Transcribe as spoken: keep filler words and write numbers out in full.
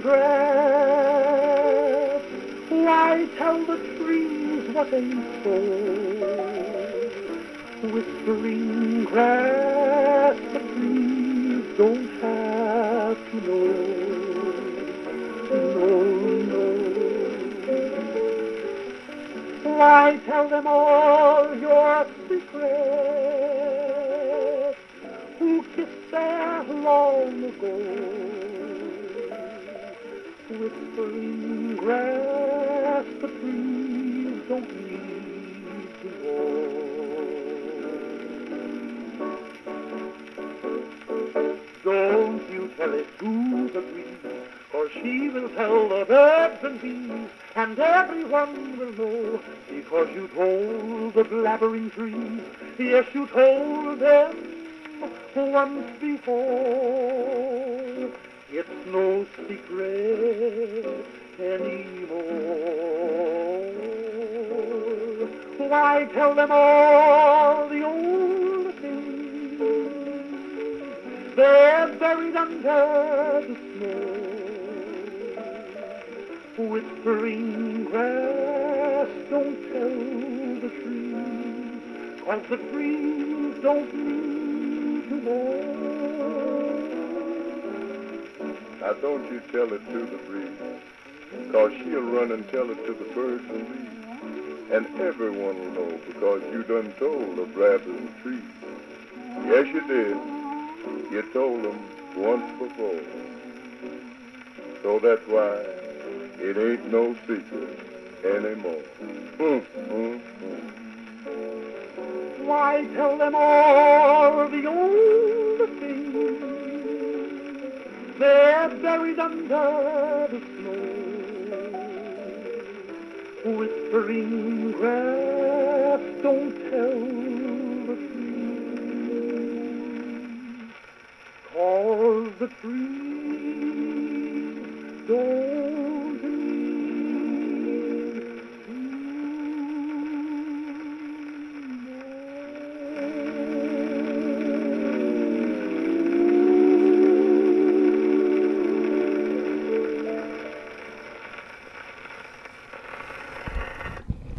grass. Why tell the trees what they sow? Whispering grass, the trees don't have to know. No, no. Why tell them all your secrets? Who kissed there long ago? Whispering grass, the trees don't need to know. Don't you tell it to the breeze, or she will tell the birds and bees, and everyone will know, because you told the blabbering trees. Yes, you told them once before. It's no secret anymore. Why tell them all the old things? They're buried under the snow. Whispering grass, don't tell the trees, 'cause the trees don't need to know. Now don't you tell it to the breeze, 'cause she'll run and tell it to the birds and bees. And everyone will know, because you done told the blabbering trees. Yes, you did. You told them once before. So that's why it ain't no secret anymore. Mm, mm, mm. Why tell them all the old things? They're buried under the snow. Whispering grass, don't tell the trees, 'cause the trees